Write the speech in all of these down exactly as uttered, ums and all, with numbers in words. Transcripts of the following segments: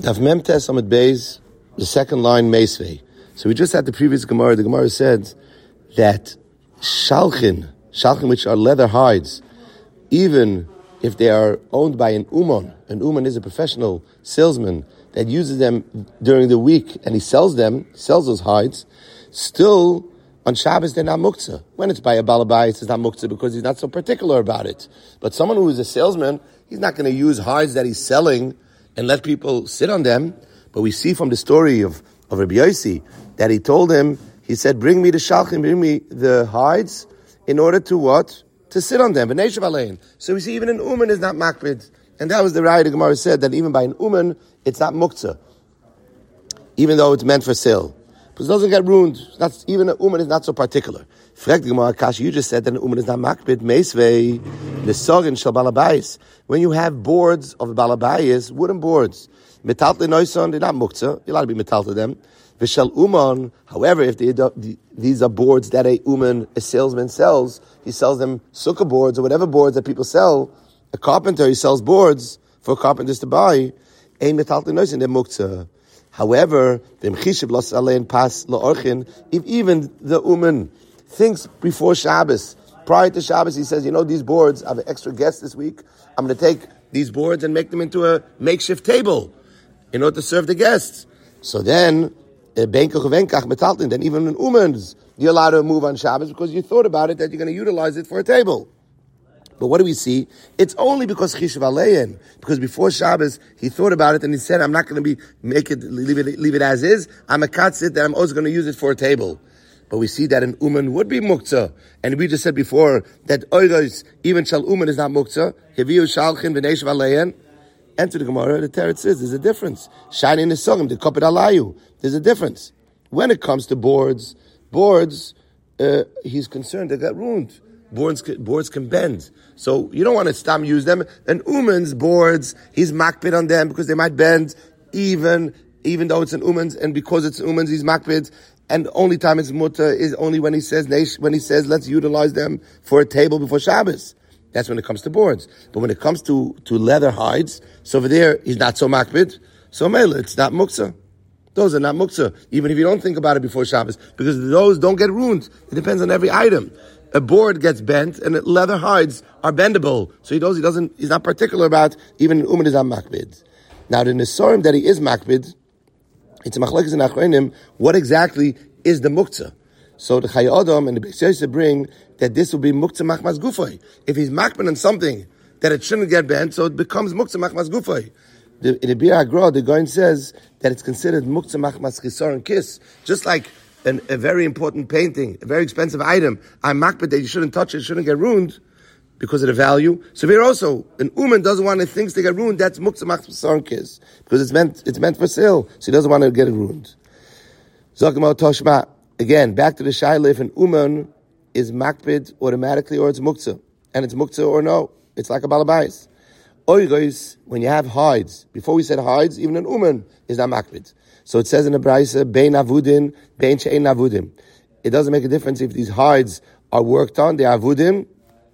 Daf Mem Tes Amud Beis, the second line, Meisvei. So we just had the previous Gemara. The Gemara said that shalchin, shalchin which are leather hides, even if they are owned by an uman, an uman is a professional salesman that uses them during the week and he sells them, sells those hides, still on Shabbos they're not muktzah. When it's by a balabais, it's not muktzah because he's not so particular about it. But someone who is a salesman, he's not going to use hides that he's selling and let people sit on them. But we see from the story of, of Rabbi Yossi that he told him, he said, bring me the shalchim, bring me the hides in order to what? To sit on them. So we see even an uman is not makbid. And that was the raya the Gemara said, that even by an uman, it's not muktzah. Even though it's meant for sale. Because it doesn't get ruined. That's, even an uman is not so particular. Frek the Gemara, Kashi, you just said that an uman is not makbid. Meisvei, the sorin shel balabais. When you have boards of balabais, wooden boards, metal le noisan, they're not muktzah. You're allowed to be metal to them. V'shel uman, however, if they, these are boards that a uman, a salesman sells, he sells them sukkah boards or whatever boards that people sell. A carpenter, he sells boards for carpenters to buy. Ein metal le noisan, they're muktzah. However, if even the uman thinks before Shabbos, prior to Shabbos, he says, you know, these boards, I have an extra guest this week, I'm going to take these boards and make them into a makeshift table in order to serve the guests. So then, then even in umans, you're allowed to move on Shabbos because you thought about it that you're going to utilize it for a table. But what do we see? It's only because Chishav Alein, because before Shabbos, he thought about it and he said, I'm not going to be, make it, leave it, leave it as is. I'm a katzit that I'm also going to use it for a table. But we see that an uman would be muktzah. And we just said before that oiros, even shal uman is not muktzah. Heviu shalchin v'neishav alein. Enter the Gemara, the Teretz says, there's a difference. Shining the sogim, the kopet alayu. There's a difference. When it comes to boards, boards, uh, he's concerned they got ruined. Boards, boards can bend. So you don't want to stop use them. And uman's boards, he's makpid on them because they might bend even, even though it's an uman's, and because it's uman's, he's makpid. And the only time it's mutter is only when he says, when he says, let's utilize them for a table before Shabbos. That's when it comes to boards. But when it comes to, to leather hides, so over there, he's not so makpid. So mele, it's not muktzah. Those are not muktzah, even if you don't think about it before Shabbos, because those don't get ruined. It depends on every item. A board gets bent, and leather hides are bendable. So he knows he doesn't, he's not particular about, even uman is not makbid. Now, the nesorim that he is makbid, it's a machlekes in achronim, what exactly is the muktzah? So the Chayei Adam and the Beis Yosef bring that this will be muktzah machmas gufay. If he's makbid on something that it shouldn't get bent, so it becomes muktzah machmas gufay. The, in the Bir Hagra, the Gaon says that it's considered muktzah machmas chisor and kiss, just like an, a very important painting, a very expensive item. I'm makbid that you shouldn't touch it, it shouldn't get ruined because of the value. So here also, an uman doesn't want to things to get ruined. That's muktzah machmas chisor and kiss because it's meant it's meant for sale, so he doesn't want to get it ruined. Zokimo Toshma. Again, back to the shaila, if an uman is makbid automatically or it's muktzah. And it's muktzah or no. It's like a balabais. Oiros, when you have hides, before we said hides, even an uman is not makbid. So it says in the Braisa, bein avudin, bein she'ein avudim. It doesn't make a difference if these hides are worked on, they're avudim,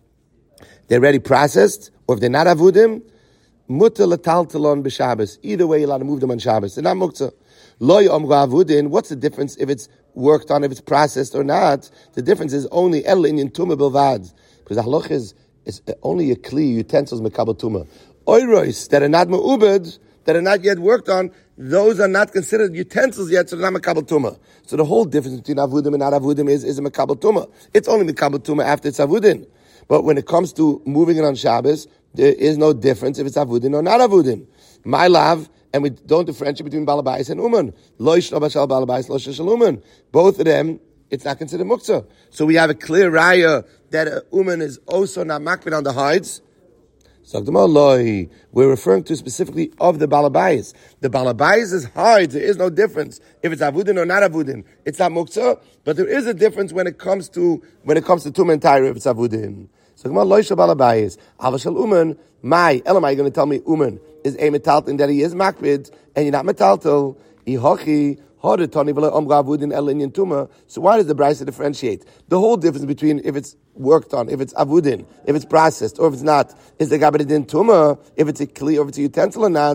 they're already processed, or if they're not avudim, mutter l'taltalon b'Shabbos. Either way, you're allowed to move them on Shabbos. They're not muktzah. Lo yomru avudin, what's the difference if it's worked on, if it's processed or not? The difference is only el inyan tumah bilvad. Because the halach is, is only a kli, utensils mekabel tumah. Oiros, that are not me'ubed, that are not yet worked on, those are not considered utensils yet, so they're not mekabel tumah. So the whole difference between avudim and not avudim is, is a mekabel tumah. It's only mekabel tumah after it's avudin. But when it comes to moving it on Shabbos, there is no difference if it's avudin or not avudin. My love, and we don't differentiate between balabais and uman. Lo yishlo bashal balabais, lo sheshal uman. Both of them, it's not considered muktzah. So we have a clear raya that a uman is also not makbid on the hides. We're referring to specifically of the balabais. The balabais is hides. There is no difference if it's avudin or not avudin. It's not muktzah, but there is a difference when it comes to when it comes to tumah and taira if it's avudin. So lo yishlo balabais, avashal uman. My, Elamai, you're going to tell me uman is a metalton that he is makbid, and you're not metaltal. Ihochi, hodetoni v'lo omga avudin el inyan tumah. So why does the Braisa differentiate? The whole difference between if it's worked on, if it's avudin, if it's processed, or if it's not, is the gabedin tumah, if it's a kli or if it's a utensil or not.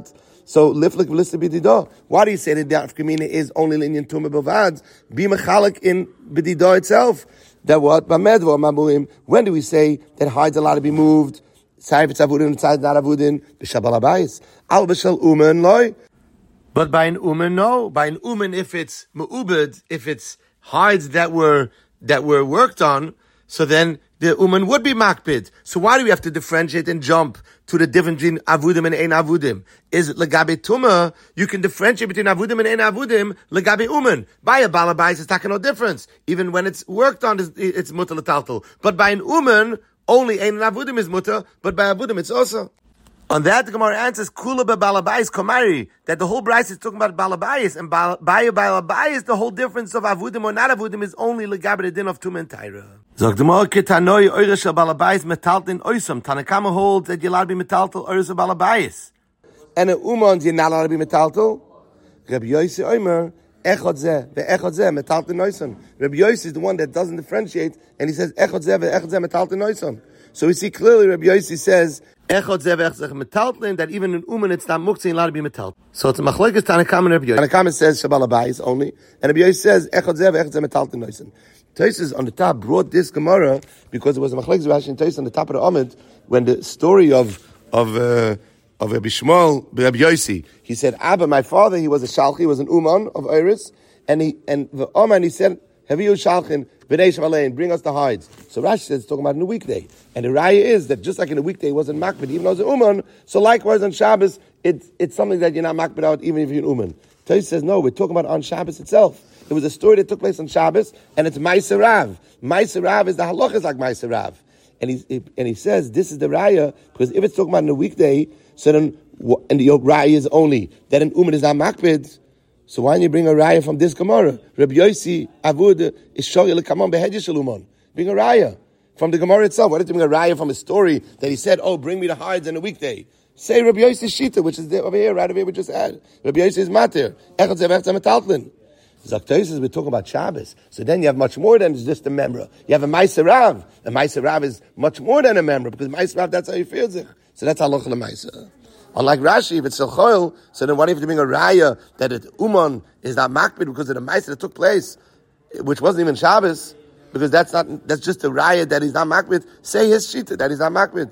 So liflik v'lista b'didah. Why do you say that the afkamina is only linyan tumah b'vad? Be mechalik in b'didah itself. That what? B'medva mamuim. When do we say that hides allowed to be moved? Side it's avudin, side not avudin. B'shabal abayis. Al b'shal umen loy. But by an umen, no. By an umen, if it's me'ubed, if it's hides that were that were worked on, so then the umen would be makbid. So why do we have to differentiate and jump to the difference between avudim and ein avudim? Is it legabe tumah? You can differentiate between avudim and ein avudim legabe umen. By a balabais, it's taking no difference. Even when it's worked on, it's, it's mutter letaltal. But by an umen, only ein avudim is mutter, but by avudim it's also. On that, the Gemara answers, Kula balabais komari, that the whole Bryce is talking about balabais, and by balabais, the whole difference of avudim or not avudim is only legabe the din of tum and taira. Zog the Gemara, Ketanoi oire shel balabais metaltin oisam. Tanakama holds that you're allowed to be metaltal oire shel balabais. And in umans, you're not allowed to be metaltal. Rabbi Yossi oimer, echad zeh, ve'echad zeh, metaltin oisam. Rabbi Yossi is the one that doesn't differentiate, and he says, echad zeh, ve'echad zeh, metaltin oisam. So we see clearly Rabbi Yossi says, echad zeh ve'echad zeh metaltlin, that even in uman it's not muktzin, allowed to be metaltlin. So it's a machlekes Tanakam and Rabbi Yossi. Tanakam says shabalabais only, and Rabbi Yossi says echad zeh ve'echad zeh metaltlin noisin. Tosfos on the top brought this Gemara because it was a machlekes Rashi and Tosfos on the top of the Amud when the story of of uh, of Rabbi Shmuel, Rabbi Yossi, he said, Abba, my father, he was a shalchi, he was an uman of Iris, and he and the Oman he said, have you shalchin? Bring us the hides. So Rashi says it's talking about in a weekday. And the raya is that just like in a weekday it wasn't makbid, even though it was an uman, so likewise on Shabbos, it's, it's something that you're not makbid out even if you're an uman. Tosfos says, no, we're talking about on Shabbos itself. It was a story that took place on Shabbos, and it's Ma'aser Rav. Ma'aser Rav is the halachas like Ma'aser Rav. And he, and he says, this is the raya, because if it's talking about in a weekday, so then, and the raya is only that an uman is not makbid, so why don't you bring a raya from this Gemara? Rabbi Yossi Avud is shoyel kamon behedya shalumon. Bring a raya from the Gemara itself. Why don't you bring a raya from a story that he said, oh, bring me the hides on a weekday? Say Rabbi Yossi's shita, which is there, over here, right over here we just had. Rabbi Yossi is matir. Echad zeh ve'echad zeh metaltlin. Zaktosis, we're talking about Shabbos. So then you have much more than just a memra. You have a Ma'aser Rav. A Ma'aser Rav is much more than a memra, because Ma'aser Rav, that's how you feel it. So that's halacha l'Ma'aser. Unlike Rashi, if it's a choil, so then why do you have to bring a raya that it uman is not makbid because of the ma'aser that took place, which wasn't even Shabbos, because that's not, that's just a raya that he's not makbid. Say his shita that he's not makbid.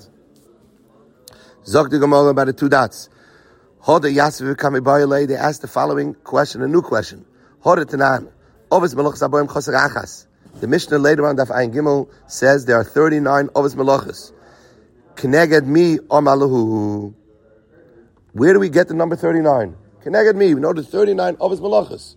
Zok the Gemara about the two dots. Hoda Yasser Kamibayale, they asked the following question, a new question. Hoda Tanan, Ovis Melachas Aboim Choser Achas. The Mishnah later on, Daf Ayin Gimel, says there are thirty-nine Ovis Melachas. Keneged mi Omaluhu. Where do we get the number thirty-nine? Keneged me. We know the thirty-nine of his malachas.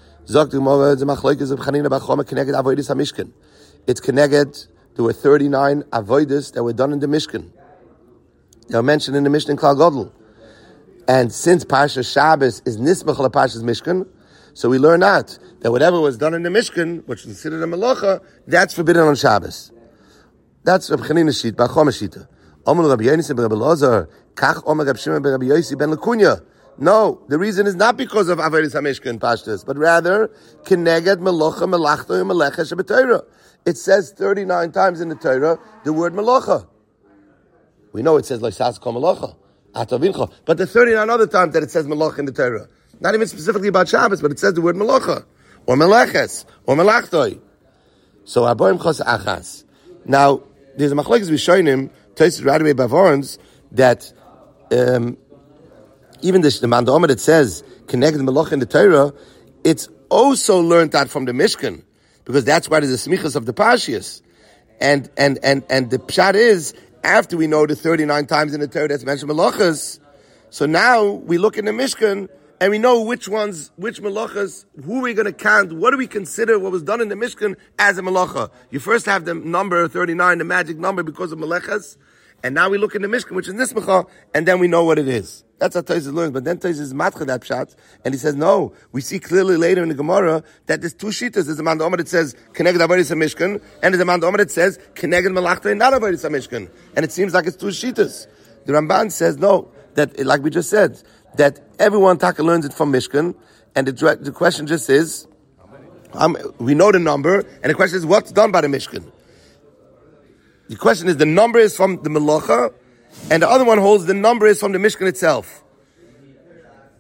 It's keneged. There were thirty-nine avodas that were done in the Mishkan. They are mentioned in the Mishnah in Klal Gadol. And since Parsha Shabbos is nismach la Parsha's Mishkan, so we learn that that whatever was done in the Mishkan, which is considered a malacha, that's forbidden on Shabbos. That's Reb Chanina's sheet, Bachom Shita. Omer Rabbi Yosi ben Rabbi Elazar, Kach Omer Rabbi Shimon ben Rabbi Yosi ben Lekunya. No, the reason is not because of Avodas HaMishkan Pashtus, but rather Keneged Melocha Melachto Melecha Shebetayra. It says thirty-nine times in the Torah the word Melocha. We know it says Loisas Kol Melocha, Atavincha, but the thirty-nine other times that it says Melocha in the Torah, not even specifically about Shabbos, but it says the word Melocha or Meleches or Melachtoi. So Aboim Chos Achas. Now there's a machlekes Rishonim. Tosfos right away Bavarans that um, even the, the Mandama that says connected Melach in the Torah, it's also learned that from the Mishkan, because that's why there's a smichas of the Pashias, and and and and the pshat is after we know the thirty-nine times in the Torah that's mentioned Melachas, so now we look in the Mishkan and we know which ones, which Melachas, who we're going to count, what do we consider what was done in the Mishkan as a Melacha. You first have the number thirty-nine, the magic number because of Melechas, and now we look in the Mishkan, which is Nismacha, and then we know what it is. That's how Tosfos learns. But then Tosfos is matcha that pshat, and he says, no, we see clearly later in the Gemara that there's two shitas. There's a man that says, Keneged Avodas HaMishkan, and there's a man that says, Keneged Melachta and not Avodas HaMishkan. And it seems like it's two shitas. The Ramban says, no, that, like we just said, that everyone taka learns it from Mishkan, and the, the question just is, um, we know the number, and the question is, what's done by the Mishkan? The question is, the number is from the Melacha, and the other one holds the number is from the Mishkan itself.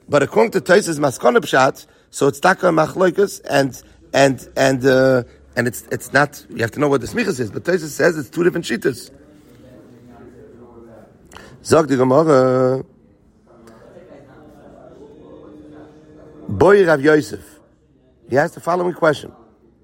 but according to Tosfos Maskana Pshat, so it's taka machloikus, and and and uh, and it's it's not. You have to know what the smichas is, but Tosfos says it's two different shittas. Zog the Gemara, Boy Rav Yosef. He asked the following question.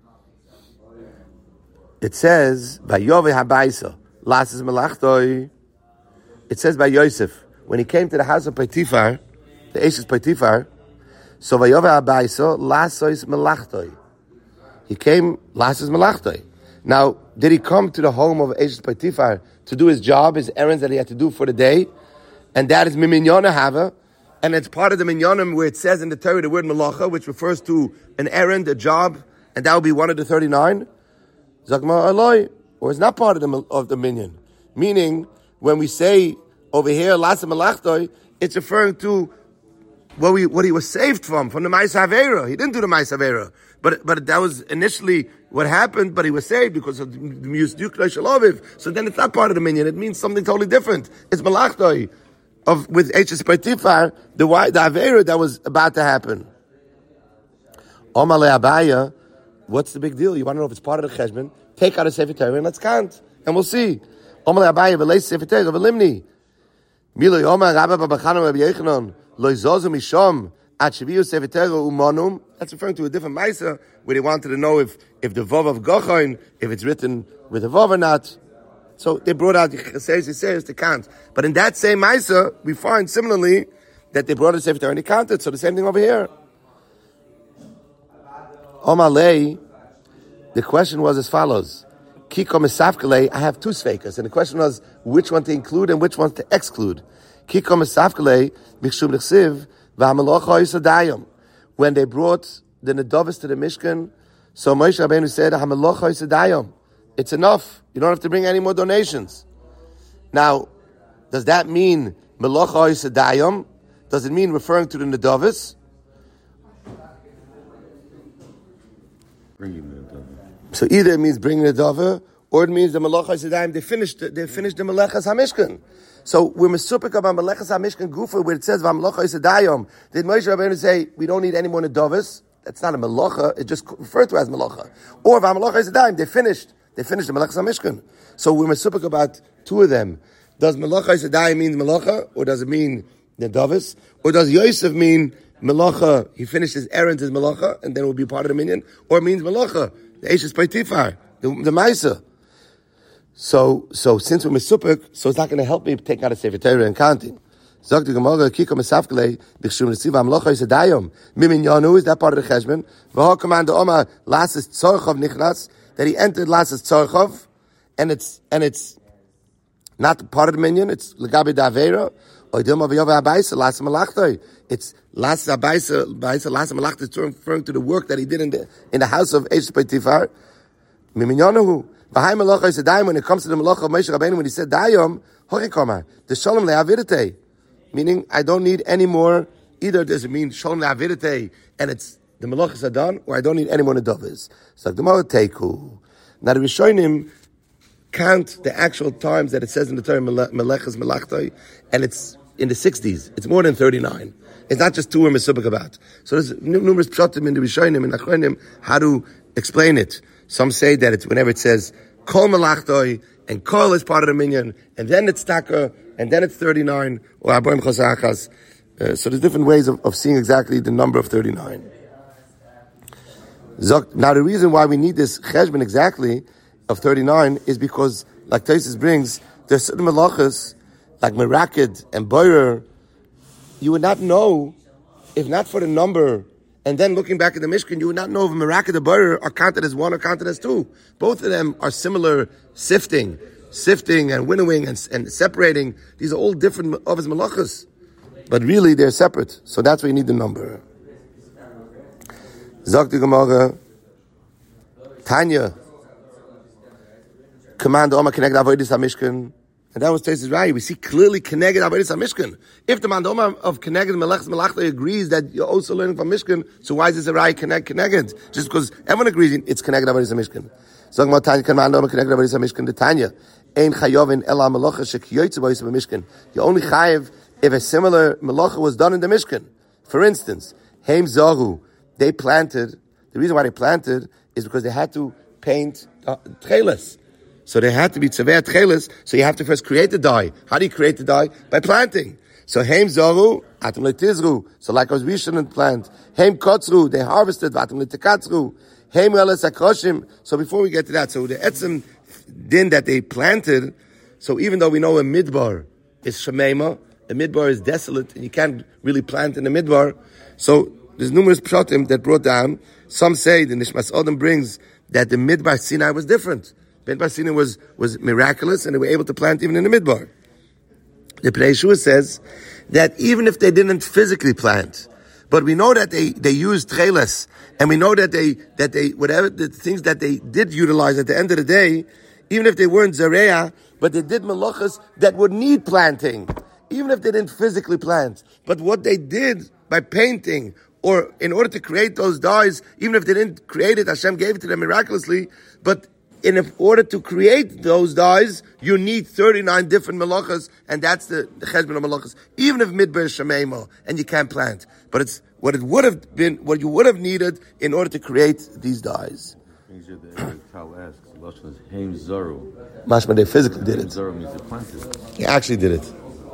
It says by Yove Habaisa Lasses Malachtoi. It says by Yosef when he came to the house of Potiphar, the Eshes Potiphar. So by Yove Habaisa Lasses Malachtoi. He came Lasses Malachtoi. Now, did he come to the home of Eshes Potiphar to do his job, his errands that he had to do for the day? And that is Miminyana Hava. And it's part of the Minyanim where it says in the Torah the word Malacha, which refers to an errand, a job, and that would be one of the thirty-nine. Zakma Aloi, or it's not part of the of the minyan. Meaning, when we say over here Lasa Malachtoi, it's referring to what we what he was saved from, from the Ma'aseh Havera. He didn't do the Ma'aseh Havera, but but that was initially what happened. But he was saved because of the Musduk Shaloviv. So then it's not part of the minyan. It means something totally different. It's Malachtoi of with Eshes Potiphar, the the Havera that was about to happen. Omale Abaya. What's the big deal? You want to know if it's part of the cheshbon? Take out a Sefer Torah and let's count, and we'll see. Omar Abaye v'leis Sefer Torah v'limni. Milo Yoma Rabba Babachanam Rabbi Yechanan lo yizozu mishom at sheviu Sefer Torah umanum. That's referring to a different ma'aser where they wanted to know if if the vav of Gochain, if it's written with a vav or not. So they brought out the Cheseres Yiseres to count. But in that same ma'aser, we find similarly that they brought a Sefer Torah and they counted. So the same thing over here. Omalei, the question was as follows. Kiko Mesafkele, I have two sveikas. And the question was which one to include and which one to exclude. Kiko Mesafkele, Bishum Nechsiv, V'hamalocha Yisadayim. When they brought the Nedovis to the Mishkan, so Moshe Rabbeinu said, Hamalocha Yisadayim. It's enough. You don't have to bring any more donations. Now, does that mean Melocha Yisadayim? Does it mean referring to the Nedovis? Bringing the dover. So either it means bringing the dover, or it means the Malacha Yisrael, they finished they finished the Melechas HaMishkan. So we're mesupik about Melechas HaMishkan Gufa, where it says V'Malacha Yisrael. Did Moshe Rabbeinu say we don't need any more Nedovas? That's not a Melacha, it just referred to as Melacha. Or V'Malacha Yisrael, they finished they finished the Melechas HaMishkan. So we're mesupik about two of them. Does Melacha Yisrael mean Melacha, or does it mean Nedovas? Or does Yosef mean Melacha, he finished his errands as Melacha, and then it will be part of the minyan, or it means Melacha, the Eshes Potiphar, the, the Maisa. So, so since we're Mesupik, so it's not going to help me take out a Sefer Torah and counting. Zog the Gemara, Kiko Mesafkele, B'chshum Nesiva Melacha Yisadayim, Miminyanu, is that part of the Cheshbon? V'ho command Oma, Lasses Tzorchov Nichnas, that he entered Lasses Tzorchov, and it's, and it's not part of the minyan, it's Legabe Davera, it's Las Abaisa, Baisa Las Malach is referring to the work that he did in the in the house of Eshes Potiphar. Miminyanahu. V'hai Malacha is a dayim when it comes to the Malacha of Moshe Rabbeinu when he said dayim, Horikoma, the Shalom le'avidite. Meaning I don't need any more. Either does it mean Shalom le'avidite and it's the Malachas are done, or I don't need any more Nedovis. So the Gemara Teiku. Now the Rishonim count the actual times that it says in the Torah Melechas Melachtai, and it's in the sixties. It's more than thirty-nine. It's not just two we're mesupik about. So there's numerous pshatim in the Rishonim and Achronim how to explain it. Some say that it's whenever it says Kol Melachtai and Kol is part of the minyan, and then it's Taka, and then it's thirty-nine, or Aboim Chosachas. Uh, so there's different ways of, of seeing exactly the number of thirty-nine. Now the reason why we need this cheshbon exactly of thirty-nine is because, like Tosfos brings, there's certain malachas like Merakid and Boyer, you would not know if not for the number. And then looking back at the Mishkan, you would not know if Merakid and Boyer are counted as one or counted as two. Both of them are similar sifting, sifting and winnowing and, and separating. These are all different of his malachas, but really they're separate. So that's why you need the number. Zok the Gemara, Tanya. Command Oma connect Avodas HaMishkan, and that was Tosfos right. We see clearly connected Avodas HaMishkan. If the Mandoma of connected Melechas Melachta agrees that you're also learning from Mishkan, so why is this a right connect connected? Just because everyone agrees it's connected Avodas HaMishkan. So Gemara Tanya command Oma connected Avodas HaMishkan. The Tanya Ein Chayovin Ela Melacha Shekiyotze Avodas HaMishkan. You only chayev if a similar Melacha was done in the Mishkan. For instance, Heim Zaru, they planted, the reason why they planted is because they had to paint uh, treles. So they had to be tzaveh treles, so you have to first create the dye. How do you create the dye? By planting. So Heim Zaru, Atam Letizru, so like us we shouldn't plant. Heim Kotzru, they harvested, Atam Letikatzru. Heim Reles Akroshim, so before we get to that, so the etzem din that they planted, so even though we know a midbar is shemema, a midbar is desolate, and you can't really plant in a midbar. So there's numerous pshatim that brought down. Some say the Nishmas Odom brings that the midbar Sinai was different. Midbar Sinai was was miraculous, and they were able to plant even in the midbar. The Pnei Yeshua says that even if they didn't physically plant, but we know that they they used treles, and we know that they that they whatever the things that they did utilize at the end of the day, even if they weren't zareah, but they did malachas that would need planting. Even if they didn't physically plant, but what they did by painting, or in order to create those dyes, even if they didn't create it, Hashem gave it to them miraculously, but in order to create those dyes, you need thirty-nine different malachas, and that's the, the cheshbon of malachas, even if midbar is shememo, and you can't plant. But it's what it would have been, what you would have needed in order to create these dyes. Mashma, they physically did it. He actually did it.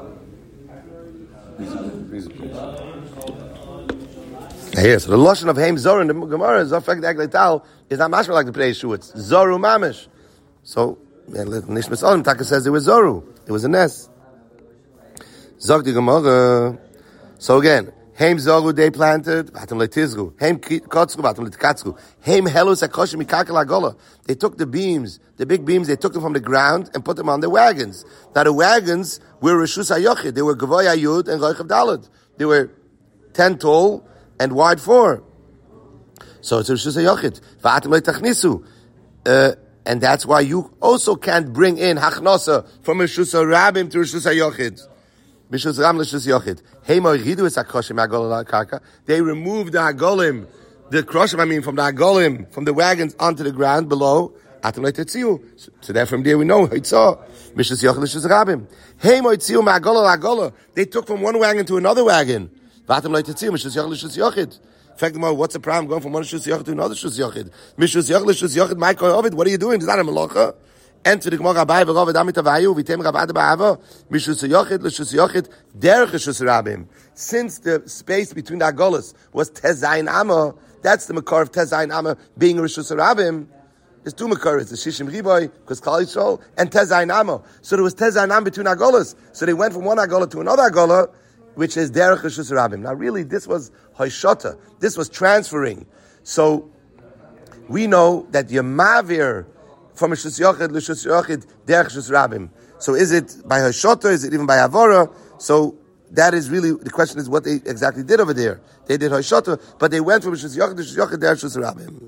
Here, so the lotion of Heim Zoru in the Gemara, Zofek Degleital, is not mashma like the Pnei Yeshua. It's Zoru Mamish. So, Nishmas Olim Taka says it was Zoru. It was a nest. Zog the Gemara. So again, Heim Zoru they planted, Vatam Letizru. Heim Kotzru, Vatam Letikatzru. Heim Helus Akoshim Mikakel Agola. They took the beams, the big beams, they took them from the ground and put them on the wagons. Now the wagons were Rishus HaYochid. They were Gavoy Yud and Roichav Dalad. They were ten tall and wide four. So it's Rishus HaYochid. Va'atam le'tachnisu. Uh, and that's why you also can't bring in Hachnosa from Rishus HaRabim to Rishus HaYochid. Rishus Ram Rishus HaYochid. Heimor Ridu es HaKoshim HaGolim HaKarka. They removed the Hagolim, the Kroshim, I mean, from the Hagolim, from the wagons onto the ground below. Atam le'tetziu. So there from there we know, Hitzah. Rishus HaYochid Rishus HaRabim. Heimor Tziu Ma'agola L'Hagola. They took from one wagon to another wagon. Vatam le'tetziu. Rishus HaYochid Rishus HaYochid. In fact, what's the problem going from one Shus Yochid to another Shus Yochid? Mishus Yochid, Shus Yochid, my koy Ovid, what are you doing? Is that a malacha? Enter the Gemara Rabbi v'Rovid Amit Avayu, v'Tem Rabbi Ba'ava, Mishus Yochid, Shus Yochid, derech Shus Rabim. Since the space between the Agolas was Tezayin Amma, that's the makar of Tezayin Amma being Rishus Rabim. There's two makaras, the Shishim Riboy, because Klal Yisrael, and Tezayin Amma. So there was Tezayin Amma between Agolas. So they went from one Agola to another Agola, which is derech Rishus Rabim. Now really, this was Hoshota. This was transferring. So we know that you're mavir from Rishus Yochid, Rishus Yochid, derech Rishus Rabim. So is it by Hoshota? Is it even by Avora? So that is really, the question is what they exactly did over there. They did Hoshota, but they went from Rishus Yochid, Rishus Yochid, derech Rishus Rabim.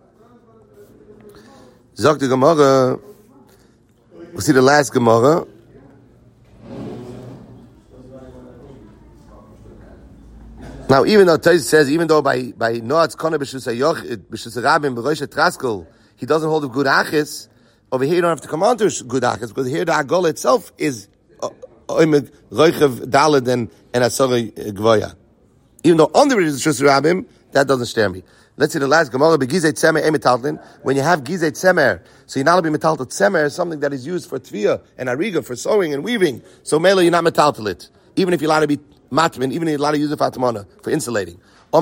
Zog the Gemara. We'll see the last Gemara. Now, even though Tais says, even though by by Noat's Kona b'shus hayochid b'shus rabim b'rosh traskel, he doesn't hold a good achis. Over here, you don't have to come on to good achis because here the agol itself is oimed roichav dalad and and asora gvoya. Even though on the b'shus rabim, that doesn't stare me. Let's see the last Gemara begizei tzemer emitaltlin. When you have gizei tzemer, so you're not allowed to be metaltal. Tzemer is something that is used for tviyah and ariga for sewing and weaving. So mele you're not metaltal it, even if you're allowed to be matmin, even if you're allowed to use it for atmana, for insulating.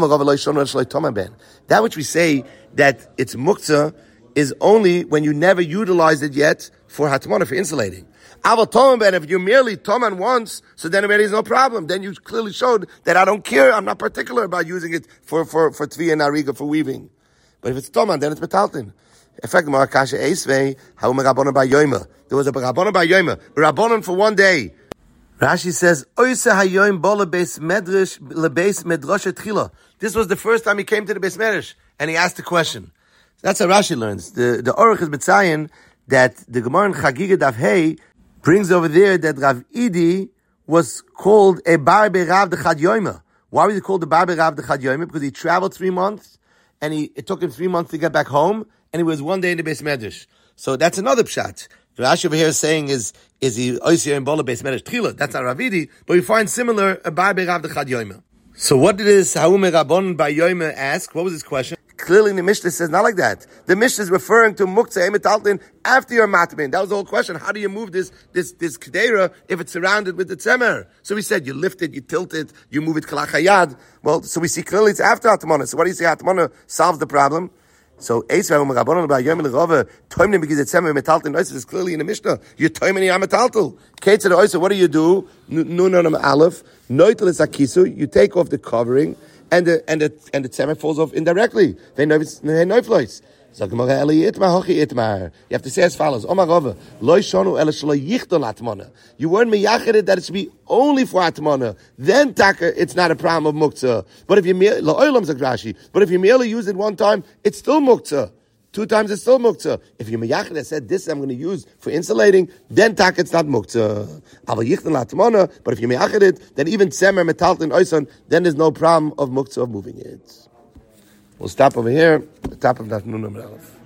That which we say that it's muktzah is only when you never utilized it yet for hatmana, for insulating. If you merely toman once, so then already is no problem. Then you clearly showed that I don't care. I'm not particular about using it for for for tvi and ariga, for weaving. But if it's toman, then it's metaltin. In fact, Marakasha Eisvei, how Rabbanon by Yoima. There was a Rabbanon by Yoima, Rabbanon for one day. Rashi says, Oise hayoim bo lebeis medrash lebeis medrash etchila. This was the first time he came to the Beis Medrash, and he asked the question. That's how Rashi learns. The the Aruch is Mitzayin that the Gemara in Chagiga Daf Hey brings over there that Rav Idi was called a bar berav dechad yoima. Why was he called the bar berav dechad yoima? Because he traveled three months, and he it took him three months to get back home, and he was one day in the Beis Medrash. So that's another pshat. The Rashi over here is saying is is he oisir in bola Beis Medrash tchila? That's not Rav Idi, but we find similar a bar berav dechad yoima. So what did this Haume Rabban Bar Yoime ask? What was his question? Clearly the Mishnah says not like that. The Mishnah is referring to Muktzah Emetaltin after your matmin. That was the whole question. How do you move this this this kedera if it's surrounded with the tzemer? So we said you lift it, you tilt it, you move it kalachayad. Well, so we see clearly it's after Atmana. So what do you say? Atmana solves the problem. So Eisva Haume Rabban Bar Yoime L'Rava Toimnim because it's tzemer metaltin oiser is clearly in the Mishnah. You're toiming your metaltal. Ketzad oiser. What do you do? Nunanam aleph. Noitel is akisu. You take off the covering. And the and the and the tzemer falls off indirectly. They know it's they know floats. You have to say as follows: Omar Rava, lo shonu ela shelo yichtol atmana. You weren't miyached that it should be only for atmana. Then taka, it's not a problem of muktzah. But if you lo olam zagrashi, but if you merely use it one time, it's still muktzah. Two times it's still muktzah. If you miyached said this I'm going to use for insulating, then taka it's not muktzah. Aval yichtol atmana. But if you miyached it, then even tzemer metaltin oisan, then there's no problem of muktzah of moving it. We'll stop over here, the top of that Nun Number Aleph.